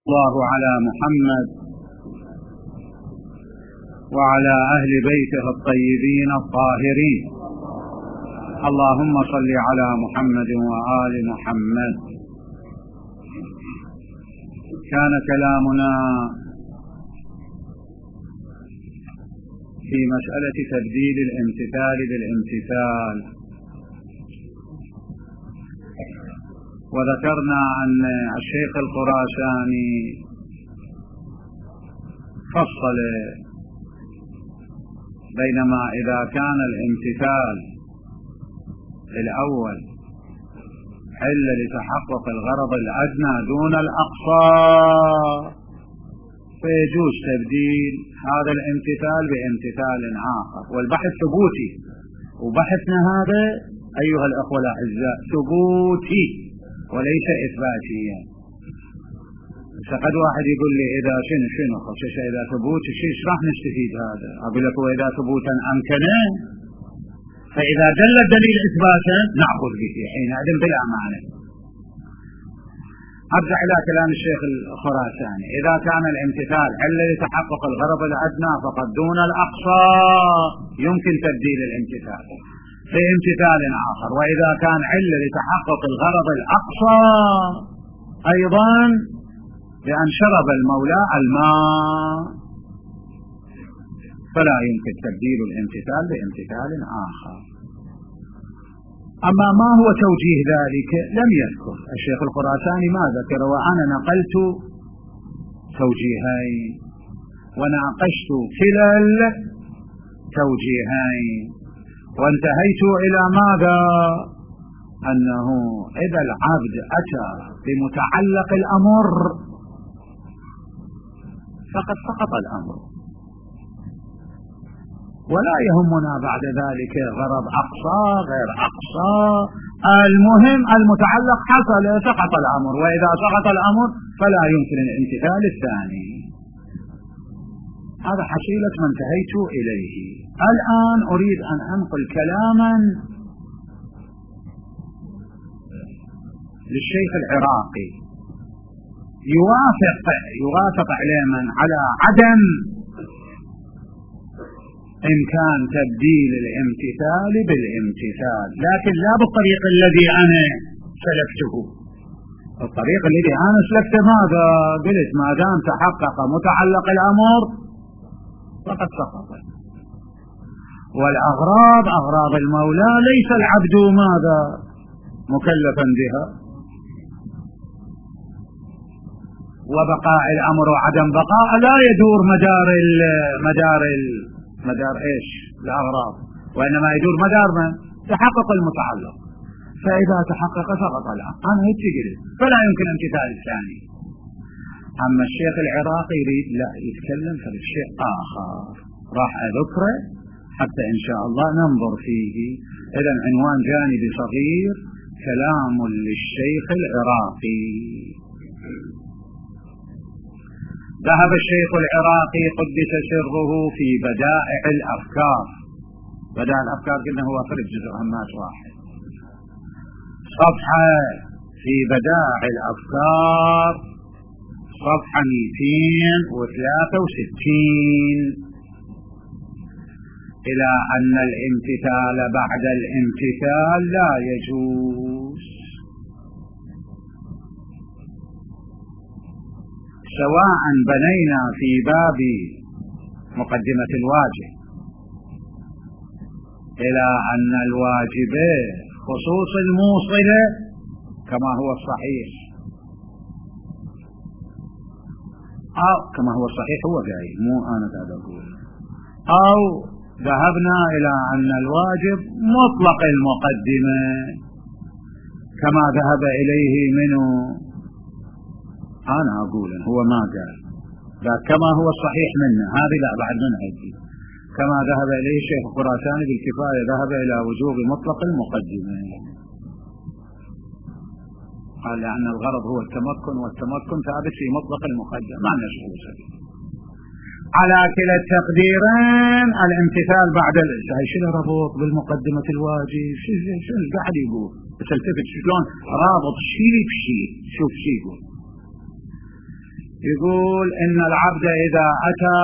الله على محمد وعلى أهل بيته الطيبين الطاهرين. اللهم صل على محمد وآل محمد. كان كلامنا في مسألة تبديل الامتثال بالامتثال، وذكرنا أن الشيخ الخراساني فصل بينما إذا كان الامتثال الأول حل لتحقق الغرض الأدنى دون الأقصى، فيجوز تبديل هذا الامتثال بامتثال آخر، والبحث ثبوتي، وبحثنا هذا أيها الأخوة الأعزاء ثبوتي وليس إثباتيا. فقد واحد يقول لي إذا شنو خصوص إذا ثبوت شيء راح نستفيد هذا؟ أقول لك وإذا ثبوتا أمكنه، فإذا دل الدليل إثباتا نأخذ به حينئذ بلا معنى. أرجع إلى كلام الشيخ الخراساني: إذا كان الامتثال حل لتحقق الغرض الأدنى فقد دون الأقصى يمكن تبديل الامتثال في امتثال آخر، وإذا كان حل لتحقق الغرض الأقصى أيضا بأن شرب المولى الماء فلا يمكن تبديل الامتثال بامتثال آخر. أما ما هو توجيه ذلك لم يذكر الشيخ الخراساني، ما ذكر، وأنا نقلت توجيهين وناقشت كلا التوجيهين وانتهيت إلى ماذا؟ أنه إذا العبد أتى بمتعلق الأمر فقد سقط الأمر، ولا يهمنا بعد ذلك غرض أقصى غير أقصى، المهم المتعلق حصل سقط الأمر، وإذا سقط الأمر فلا يمكن الامتثال الثاني. هذا حصيلة ما انتهيت إليه. الآن أريد أن أنقل كلاما للشيخ العراقي يوافق علما على عدم إمكان تبديل الامتثال بالامتثال، لكن لا بالطريق الذي أنا سلكته. الطريق الذي أنا سلكته ماذا؟ قلت ما دام تحقق متعلق الأمر فقد سقط، والأغراض أغراض المولى ليس العبد ماذا مكلفا بها، وبقاء الأمر وعدم بقاء لا يدور مدار إيش الأغراض، وإنما يدور مدار من تحقق المتعلق، فإذا تحقق سقط الأمر. أنا هيك قلت فلا يمكن امتثال الثاني. أما الشيخ العراقي يريد لا يتكلم في شيء آخر، راح أذكره حتى إن شاء الله ننظر فيه. إذن عنوان جانبي صغير: كلام للشيخ العراقي. ذهب الشيخ العراقي قدس سره في بدائع الأفكار. بدائع الأفكار قلنا هو فرد جزء همات واحد، صفحة في بدائع الأفكار صفحة 263 إلى أن الامتثال بعد الامتثال لا يجوز، سواء بنينا في باب مقدمة الواجب إلى أن الواجب خصوص الموصلة كما هو الصحيح، أو كما هو الصحيح هو جاي مو أنا قاعد أقول، أو ذهبنا إلى أن الواجب مطلق المقدمة كما ذهب إليه منه، أنا أقول هو ما قال كما هو الصحيح منه، هذه لا بعد منها يجي كما ذهب إليه الشيخ الخراساني بالكفاية، ذهب إلى وجوب مطلق المقدمة، قال لأن الغرض هو التمكن، والتمكن ثابت في مطلق المقدمة ما نشغل سبيل. على كلا التقديرين الامتثال بعد الإنتهاء شنو ربط بالمقدمة الواجب؟ شنو قاعد يقول؟ بس التفت شلون رابط شيء بشيء، شوف شيء يقول: يقول إن العبد إذا أتى،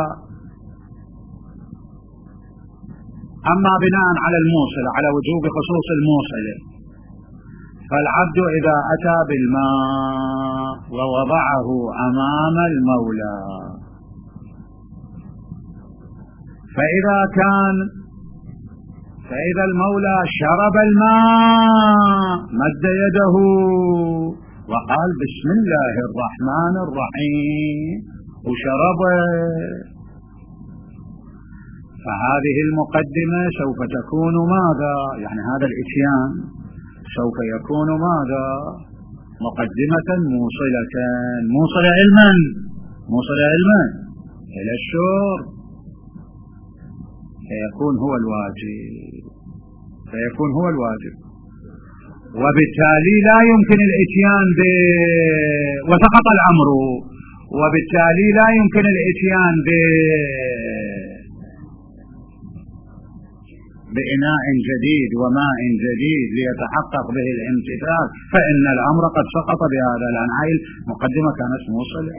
أما بناء على الموصلة، على وجوب خصوص الموصلة، فالعبد إذا أتى بالماء ووضعه أمام المولى، فإذا المولى شرب الماء مد يده وقال بسم الله الرحمن الرحيم وشربه، فهذه المقدمة سوف تكون ماذا؟ يعني هذا الإتيان سوف يكون ماذا؟ مقدمة موصلة علما إلى الشرب، فيكون هو الواجب، وبالتالي لا يمكن الاتيان وسقط الأمر، وبالتالي لا يمكن الاتيان بإناء جديد وماء جديد ليتحقق به الامتثال، فإن الأمر قد سقط بهذا، لأن هذه المقدمة كانت موصلة.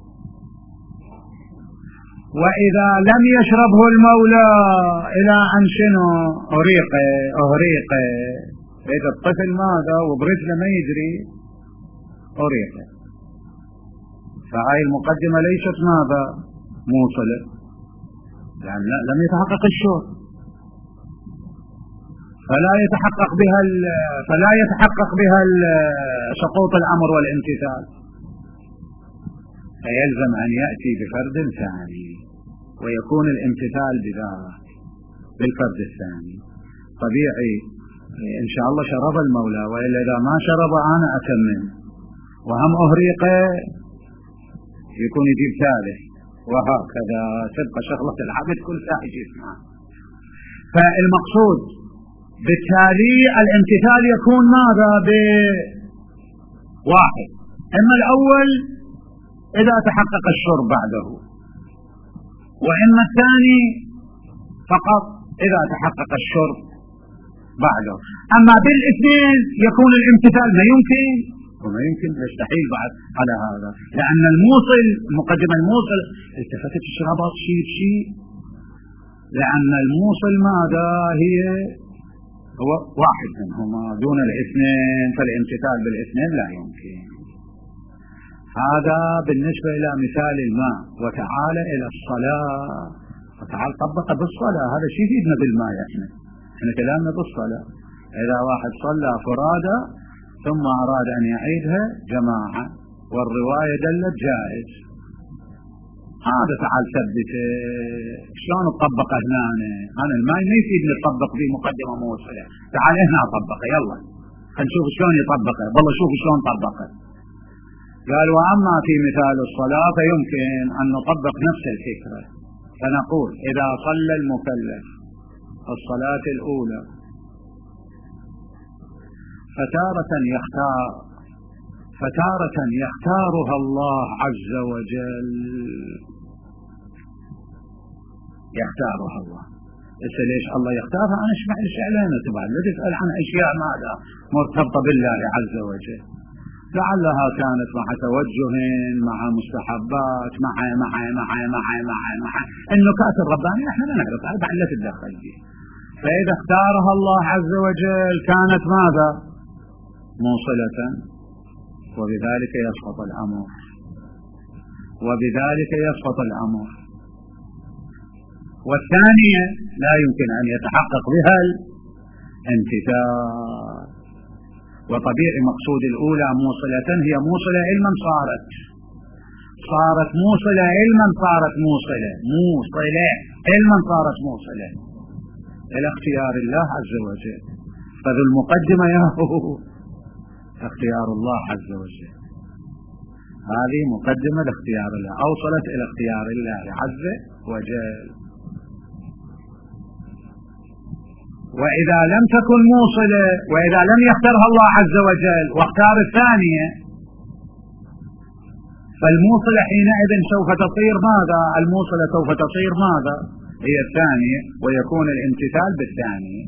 وإذا لم يشربه المولى إلى أن شنو أهريق إذا الطفل ماذا وبرجله ما يجري أهريق، فهذه المقدمة ليست ماذا؟ موصلة، لأن لم يتحقق الشرب، فلا يتحقق بها سقوط الأمر والامتثال، فيلزم أن يأتي بفرد ثاني ويكون الامتثال بالفرد الثاني. طبيعي إن شاء الله شرب المولى، وإلا إذا ما شرب أنا أتمم وهم أهريقه يكون يجيب ثالث، وهكذا تبقى شغلة العبد كل ساعة يجيب معه. فالمقصود بالتالي الامتثال يكون ماذا؟ بواحد، إما الأول إذا تحقق الشرب بعده، وإما الثاني فقط إذا تحقق الشرب بعده. أما بالاثنين يكون الامتثال ما يمكن يستحيل بعد على هذا، لأن المقدمة الموصل التفتت الشرابات شيء، لأن الموصل ماذا هو واحد منهما دون الاثنين، فالامتثال بالاثنين لا يمكن. هذا بالنسبة إلى مثال الماء. وتعالى إلى الصلاة، وتعالى طبق بالصلاة، هذا شيء يفيدنا بالماء. احنا كلامنا بالصلاة، إذا واحد صلى فرادى ثم أراد أن يعيدها جماعة والرواية دلت جائز، هذا تعال ثبت شلون تطبق هنا. أنا الماء ما يفيدني تطبق به مقدمة موصلة، تعال هنا أطبقه، يلا خلينا نشوف شلون يطبقه، والله شوف شلون طبقه. قال وأما في مثال الصلاة فيمكن أن نطبق نفس الفكرة، فنقول إذا صلى المكلف الصلاة الأولى فتارة يختارها الله عز وجل، يختارها الله. ليش الله يختارها؟ أنا اشمع الشعلانة تبع لا تسأل عن أشياء ماذا مرتبطة بالله عز وجل، لعلها كانت مع توجه، مع مستحبات، مع النكات الربانية احنا لا نعرف، هذا لا تتدخل فيه. فإذا اختارها الله عز وجل كانت ماذا؟ موصلة، وبذلك يسقط الأمر. والثانية لا يمكن أن يتحقق بها الامتثال، وطبيعي مقصود الأولى موصلة هي موصلة علما صارت موصلة علما، صارت موصلة علما، صارت موصلة إلى اختيار الله عز وجل. فذو المقدمة هو اختيار الله عز وجل، هذه مقدمة لاختيار الله، أوصلت إلى اختيار الله عز وجل. وإذا لم تكن موصلة، وإذا لم يختارها الله عز وجل واختار الثانية، فالموصلة حينئذ سوف تصير ماذا؟ الموصلة سوف تصير ماذا؟ هي الثانية، ويكون الامتثال بالثانية.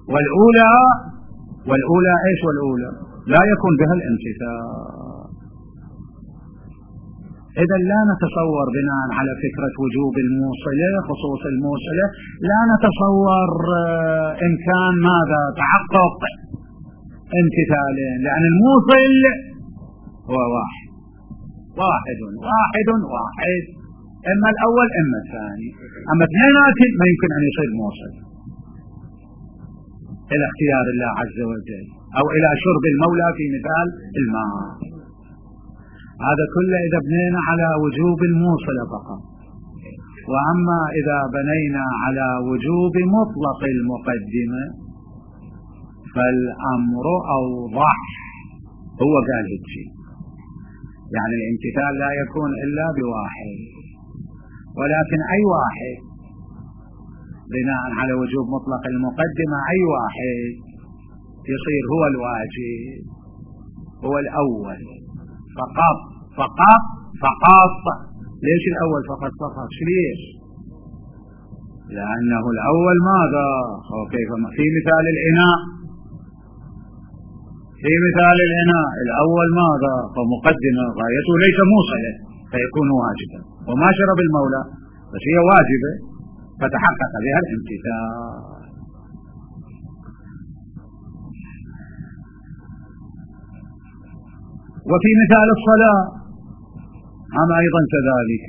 والأولى إيش؟ والأولى لا يكون بها الامتثال. إذا لا نتصور بناء على فكرة وجوب الموصلة خصوص الموصلة، لا نتصور إمكان ماذا تحقق امتثالين، لأن الموصل هو واحد واحد واحد واحد، إما الأول إما الثاني. أما اثنينات ما يمكن أن يصير موصل إلى اختيار الله عز وجل أو إلى شرب المولى في مثال الماء. هذا كله إذا بنينا على وجوب الموصلة فقط. وأما إذا بنينا على وجوب مطلق المقدمة فالأمر أوضح. هو قال هيك شيء، يعني الامتثال لا يكون إلا بواحد، ولكن أي واحد بناء على وجوب مطلق المقدمة أي واحد يصير هو الواجب، هو الأول فقط فقط فقط. ليش الأول فقط فقط؟ ليش؟ لأنه الأول ماذا؟ كيف في مثال الإناء، في مثال الإناء الأول ماذا؟ فمقدمة غايته ليس موصلة فيكون واجبا، وما شرب المولى بس هي واجبة فتحقق بها الامتثال. وفي مثال الصلاة هم أيضا كذلك،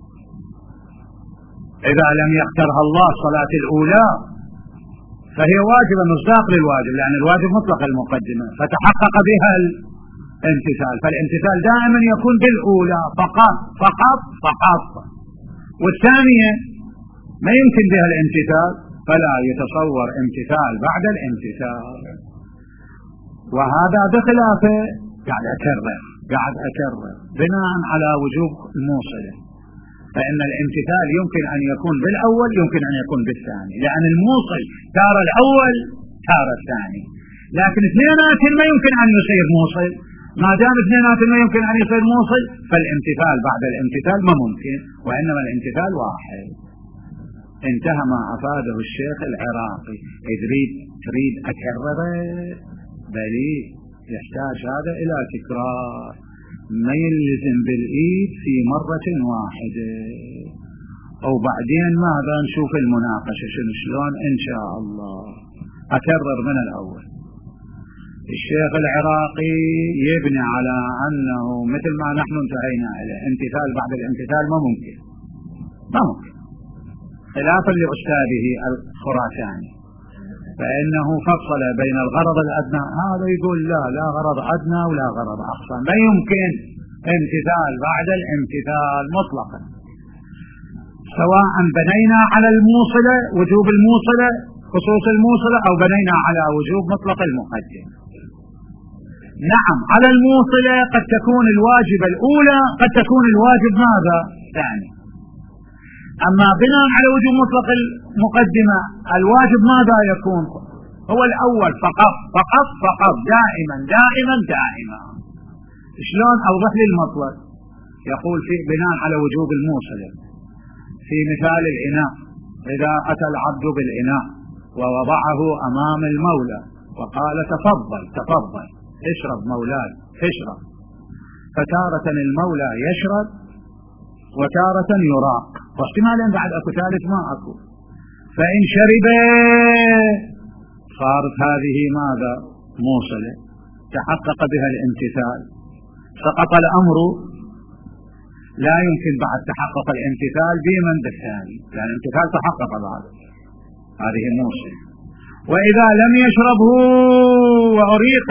إذا لم يخترها الله الصلاة الأولى فهي واجبة مصداق للواجب، لأن الواجب مطلق المقدمة فتحقق بها الامتثال. فالامتثال دائما يكون بالأولى فقط فقط فقط، والثانية ما يمكن بها الامتثال، فلا يتصور امتثال بعد الامتثال. وهذا بخلافه قاعد أكرر بناء على وجوب الموصلة، فإن الامتثال يمكن أن يكون بالأول يمكن أن يكون بالثاني، لأن الموصل تارة الأول تارة الثاني، لكن اثنينات ما يمكن أن يصير موصل. ما دام اثنينات ما يمكن أن يصير موصل فالامتثال بعد الامتثال ما ممكن، وإنما الامتثال واحد. انتهى ما أفاده الشيخ العراقي. تريد أكرره؟ بلي يحتاج هذا إلى تكرار، ما يلزم بالإيد في مرة واحدة، أو بعدين ماذا نشوف المناقشة شلون إن شاء الله. أكرر من الأول. الشيخ العراقي يبني على أنه مثل ما نحن انتهينا إليه امتثال بعد الامتثال ما ممكن خلافا لأستاذه الخراساني، فإنه فصل بين الغرض الأدنى. هذا يقول لا غرض أدنى ولا غرض أقصى، لا يمكن امتثال بعد الامتثال مطلقا، سواء بنينا على الموصلة وجوب الموصلة خصوص الموصلة أو بنينا على وجوب مطلق المقدم. نعم على الموصلة قد تكون الواجب الأولى قد تكون الواجب ماذا؟ ثاني. أما بناء على وجوب مطلق المقدمة الواجب ماذا يكون؟ هو الأول فقط فقط فقط دائما دائما دائما. شلون أوضح لي المطلب؟ يقول في بناء على وجوب الموصلة في مثال الإناء، إذا أتى العبد بالإناء ووضعه أمام المولى وقال تفضل اشرب مولاي اشرب، فتارة المولى يشرب وتارة يراق، واحتمالا بعد أكو ثالث ما أكو، فإن شرب صارت هذه ماذا؟ موصلة تحقق بها الامتثال، سقط الأمر، لا يمكن بعد تحقق الامتثال بمن بالثاني، لأن الامتثال تحقق بعد، هذه موصلة. وإذا لم يشربه وأريق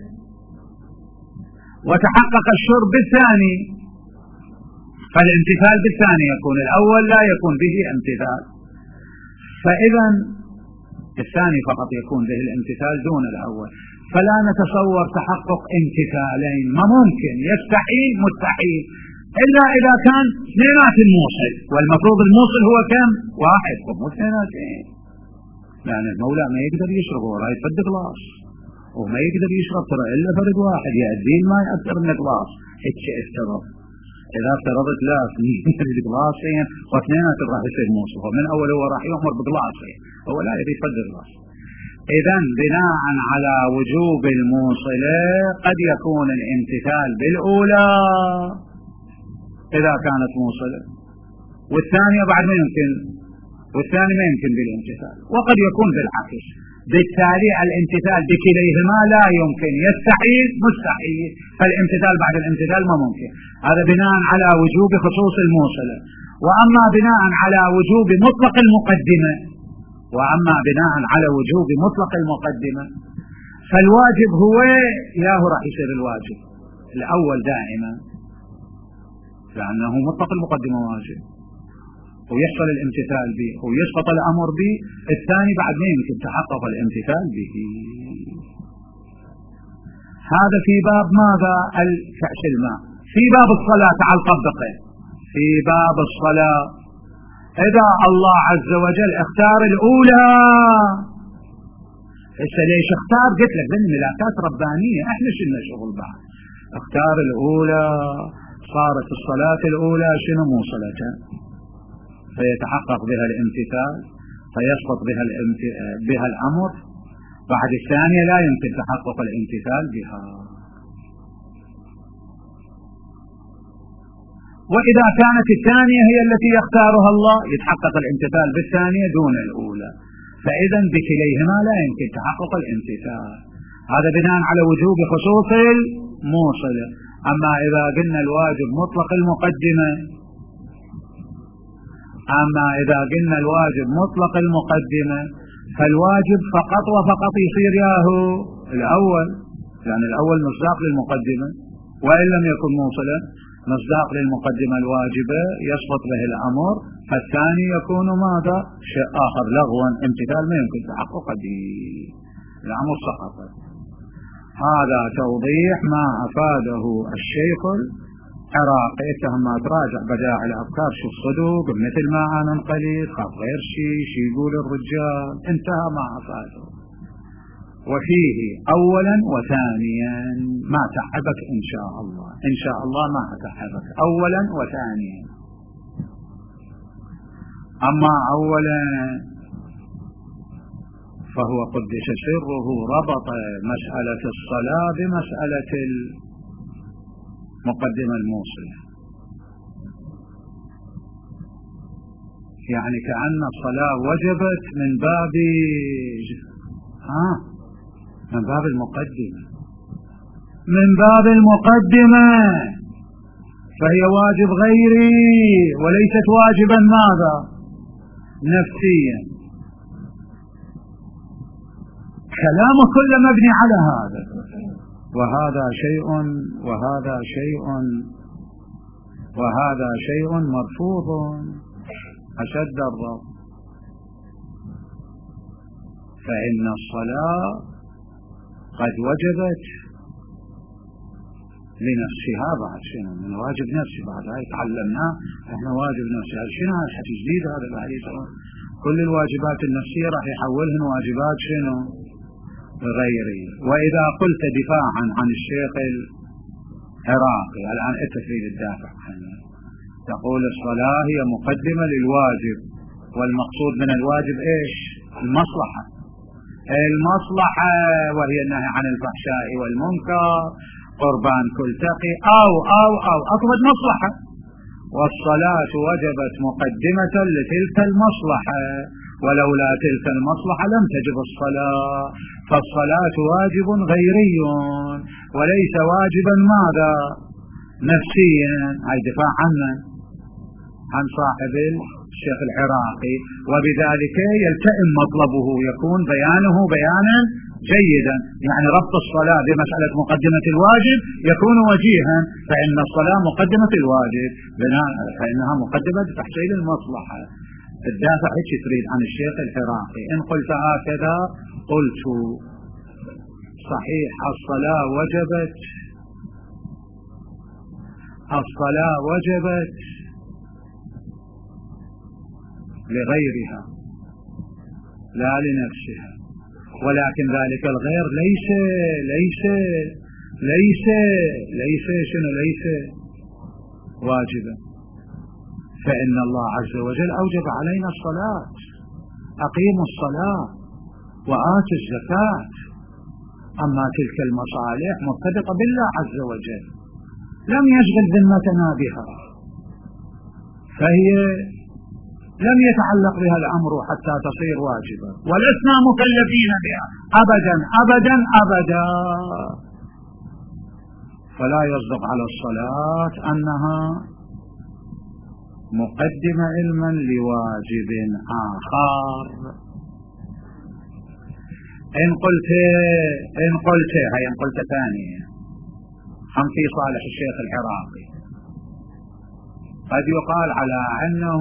وتحقق الشرب بالثاني فالامتثال بالثاني يكون، الأول لا يكون به امتثال، فإذا الثاني فقط يكون به الامتثال دون الأول. فلا نتصور تحقق امتثالين، ما ممكن، يستحيل مستحيل، إلا إذا كان اثنينات الموصل، والمفروض الموصل هو كم؟ واحد، مو اثنيناتين، لأن المولى ما يقدر يشرب ولا يفد غلاص، وما يقدر يشرب ترى إلا فرد واحد يأذين ما يأثر من غلاص، هيك افترض. إذا افترضت لا اثنين بغلاصين واثنينات راح يصير موصل، ومن أول هو راح يأمر بغلاصين، هو لا يريد يفد غلاص. إذا بناء على وجوب الموصلة قد يكون الامتثال بالأولى إذا كانت موصلة، والثانية بعد ما يمكن، والثاني ما يمكن بالامتثال، وقد يكون بالعكس. بالتالي الامتثال بكليهما لا يمكن، يستحيل مستحيل، فالامتثال بعد الامتثال ما ممكن. هذا بناء على وجوب خصوص الموصلة. وأما بناء على وجوب مطلق المقدمة، فالواجب هو ياهو راح يصير الواجب الأول دائما، لأنه مطلق المقدمة واجب ويحصل الامتثال به ويسقط الأمر به. الثاني بعد ما يمكن تحقق الامتثال به. هذا في باب ماذا؟ الكأس الماء. في باب الصلاة تعال طبقه. في باب الصلاة إذا الله عز وجل اختار الأولى، ليش اختار؟ قلت لك ذنب ملاكات ربانية، احنا شلنا شغل بعد. اختار الأولى، صارت الصلاة الأولى شنو؟ موصلة، فيتحقق بها الامتثال، فيسقط بها الأمر. بعد الثانية لا يمكن تحقق الامتثال بها. وإذا كانت الثانية هي التي يختارها الله يتحقق الامتثال بالثانية دون الأولى، فإذا بكليهما لا يمكن تحقق الامتثال. هذا بناء على وجوب خصوص الموصلة. أما إذا قلنا الواجب مطلق المقدمة، فالواجب فقط وفقط يصير ياهو الأول، يعني الأول مصداق للمقدمة، وإن لم يكن موصلا مصداق للمقدمة الواجبة يسقط به الأمر، فالثاني يكون ماذا؟ شيء آخر لغوا، امتثال ما يمكن تحقق به، الأمر سقط. هذا توضيح ما أفاده الشيخ العراقي. ما تراجع بدائع الأفكار شو الصدوق مثل ما أنا قليل خاف غير شي يقول الرجال، انتهى ما أفاده. وفيه أولا وثانيا ما تعبك إن شاء الله، إن شاء الله ما أتعبك، أولا وثانيا. أما أولا فهو قدس سره ربط مسألة الصلاة بمسألة المقدمة الموصلة، يعني كأن الصلاة وجبت من باب المقدمة، فهي واجب غيري وليست واجبا ماذا؟ نفسيا. كلام كل مبني على هذا، وهذا شيء مرفوض أشد الرفض. فإن الصلاة قد وجبت لنفسها بعد شنو؟ من واجب نفسي بعد هاي تعلمناه احنا واجب نفسي. شنو هذا الحكي جديد هذا الحديث؟ كل الواجبات النفسية راح يحولهن واجبات شنو؟ غيري. وإذا قلت دفاعا عن الشيخ العراقي الآن أنت تريد الدافع عنه، تقول الصلاة هي مقدمة للواجب، والمقصود من الواجب إيش؟ المصلحة وهي النهي عن الفحشاء والمنكر، قربان كل تقي أو أكبر مصلحة، والصلاة وجبت مقدمة لتلك المصلحة، ولولا تلك المصلحة لم تجب الصلاة. فالصلاة واجب غيري وليس واجبا ماذا؟ نفسيا. هاي دفاع عن صاحب الشيخ العراقي، وبذلك يلتئم مطلبه، يكون بيانه بيانا جيدا، يعني ربط الصلاة بمسألة مقدمة الواجب يكون وجيها، فإن الصلاة مقدمة الواجب فإنها مقدمة لتحصيل المصلحة. الدافع ايش تريد عن الشيخ العراقي؟ إن قلت هكذا قلت صحيح الصلاة وجبت لغيرها لا لنفسها، ولكن ذلك الغير ليس واجبا، فإن الله عز وجل أوجب علينا الصلاة، أقيموا الصلاة وآتوا الزكاة. أما تلك المصالح مرتبطة بالله عز وجل، لم يشغل ذمتنا بها، فهي لم يتعلق بها الأمر حتى تصير واجبة، ولسنا مكلفين بها أبدا أبدا أبدا. فلا يصدق على الصلاة أنها مقدمة علما لواجب آخر. إن قلت ثانية هم في صالح الشيخ العراقي قد يقال على أنه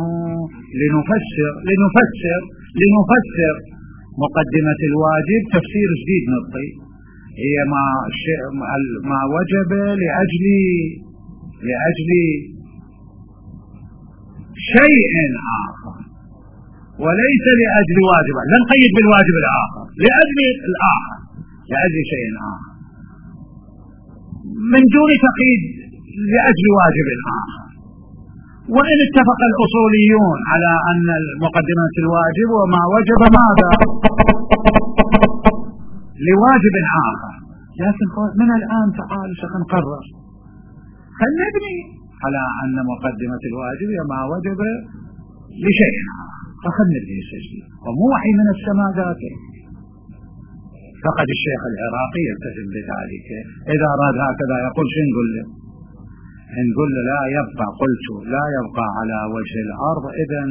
لنفسر مقدمة الواجب تفسير جديد نطي، هي ما وجب لأجل شيء آخر وليس لأجل واجب. لا نقيد بالواجب الآخر، لأجل الآخر، لأجل شيء آخر من دون تقييد لأجل واجب آخر. وإن اتفق الأصوليون على أن المقدمة الواجب وما وجب ماذا لواجب آخر، لكن من الآن تعال نقرر، خلنا نبني على أن مقدمة الواجب وما وجب لشيء آخر، فخلنا نبني سجل ومو وحي من السماء ذاته. فقد الشيخ العراقي يلتزم بذلك، إذا أراد هكذا يقول شو نقول له؟ نقول له لا يبقى، قلت لا يبقى على وجه الأرض إذن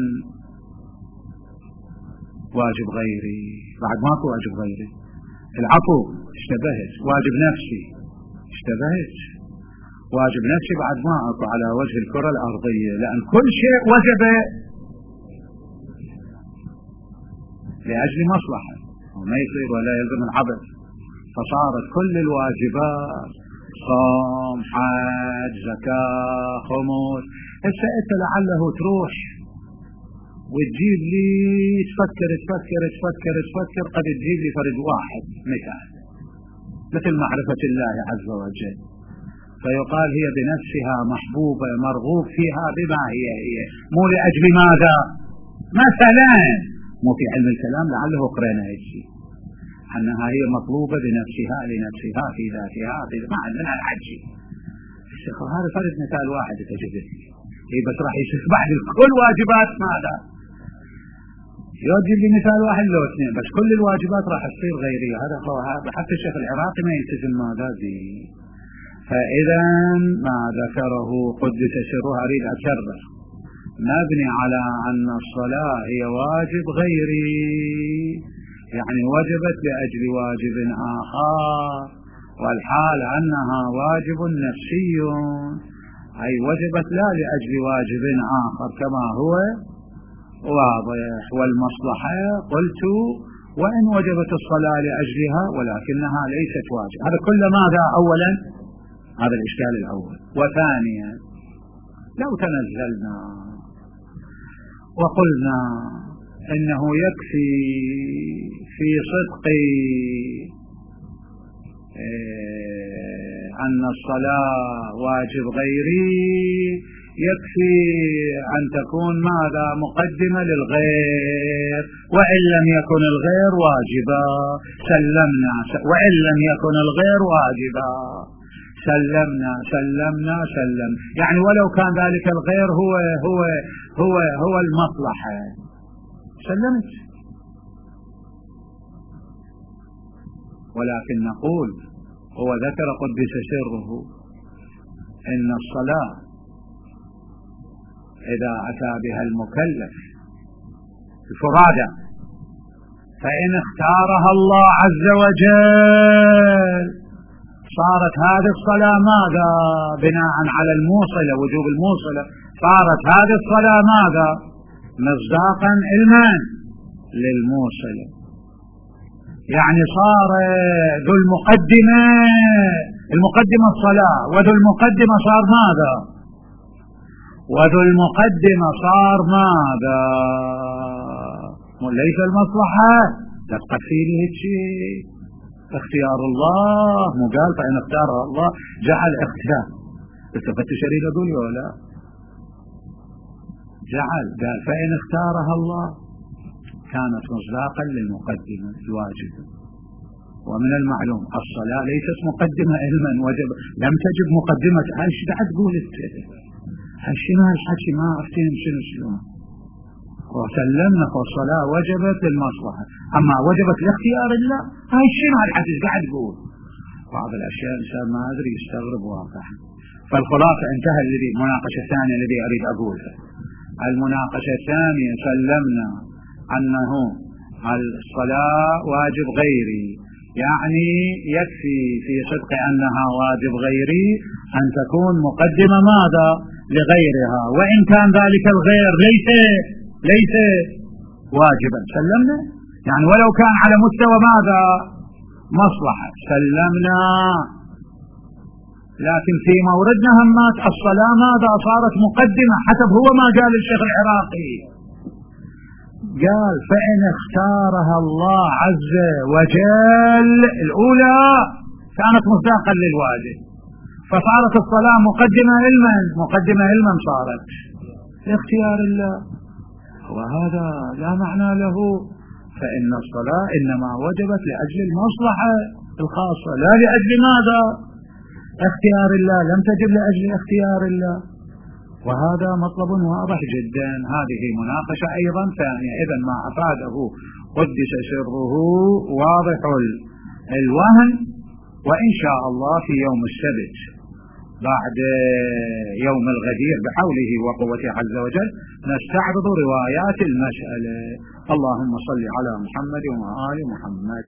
واجب غيري، بعد ماكو واجب غيري. العفو اشتبهت، واجب نفسي اشتبهت، واجب نفسي بعد ما أكو على وجه الكرة الأرضية، لأن كل شيء وجب لأجل مصلحة وما يصير ولا يلزم العبث، فصارت كل الواجبات صوم حج زكاة خمس. هسه انت لعله تروح وتجيب لي تفكر قد تجيب لي فرد واحد مثل معرفة الله عز وجل، فيقال هي بنفسها محبوبة مرغوب فيها بما هي مو لأجل ماذا. مثلا مو في علم الكلام لعله قرينا هالشيء أنها هي مطلوبة بنفسها لنفسها في ذاتها ما عندنا الحج. الشيخ هذا فرد مثال واحد تجده بس راح يصير بعد كل واجبات ماذا يوجد لي مثال واحد لو اثنين بس كل الواجبات راح تصير غيرية. هذا حتى الشيخ العراقي ما يلتزم ماذا به. فإذا ما ذكره قدس سره أريد أكرر مبني على أن الصلاة هي واجب غيري، يعني وجبت لأجل واجب آخر، والحال أنها واجب نفسي أي وجبت لا لأجل واجب آخر كما هو واضح. والمصلحة قلت وإن وجبت الصلاة لأجلها ولكنها ليست واجب. هذا كل ماذا أولا هذا الإشكال الأول. وثانيا لو تنزلنا وقلنا إنه يكفي في صدق أن الصلاة واجب غيري يكفي أن تكون ماذا مقدمة للغير، وإن لم يكن الغير واجبا سلمنا، وإن لم يكن الغير واجبا سلمنا يعني ولو كان ذلك الغير هو المصلحة سلمت. ولكن نقول هو ذكر قدس سره إن الصلاة إذا أتى بها المكلف فرادى فإن اختارها الله عز وجل صارت هذه الصلاة ماذا بناء على الموصلة وجوب الموصلة، صارت هذه الصلاة ماذا مصداقا علما للموصلة، يعني صار ذو المقدمة الصلاة وذو المقدمة صار ماذا، وذو المقدمة صار ماذا ليس المصلحة تبقى فيه شيء اختيار الله مو قال فإن اختارها الله جعل اختيار استفدت شريط أقول ولا جعل قال فإن اختارها الله كانت مصداقا للمقدمة الواجب. ومن المعلوم الصلاة ليست مقدمة علما وجب، لم تجب مقدمة ايش قاعد تقول شنو هالحكي ما افتهم شنو وسلمنا والصلاة وجبت للمصلحة، أما وجبت لاختيار الله هاي شنو هالحكي قاعد تقول؟ بعض الأشياء الإنسان ما أدري يستغرب واقع. فالخلاصة انتهى المناقشة الثانية الذي أريد أقولها. المناقشة الثانية سلمنا أنه الصلاة واجب غيري، يعني يكفي في صدق أنها واجب غيري أن تكون مقدمة ماذا لغيرها، وإن كان ذلك الغير ليس واجبا سلمنا، يعني ولو كان على مستوى ماذا مصلحة سلمنا. لكن في موردنا همات الصلاة ماذا صارت مقدمة حسب هو ما قال الشيخ العراقي، قال فإن اختارها الله عز وجل الأولى كانت مصداقا للواجب، فصارت الصلاة مقدمة لمن صارت لاختيار الله، وهذا لا معنى له. فإن الصلاة إنما وجبت لأجل المصلحة الخاصة لا لأجل ماذا اختيار الله، لم تجب لأجل اختيار الله، وهذا مطلب واضح جدا. هذه مناقشة أيضا ثانية. إذن ما أفاده قدس سره واضح الوهن، وإن شاء الله في يوم السبت بعد يوم الغدير بحوله وقوته عز وجل نستعرض روايات المسألة. اللهم صل على محمد وآل محمد.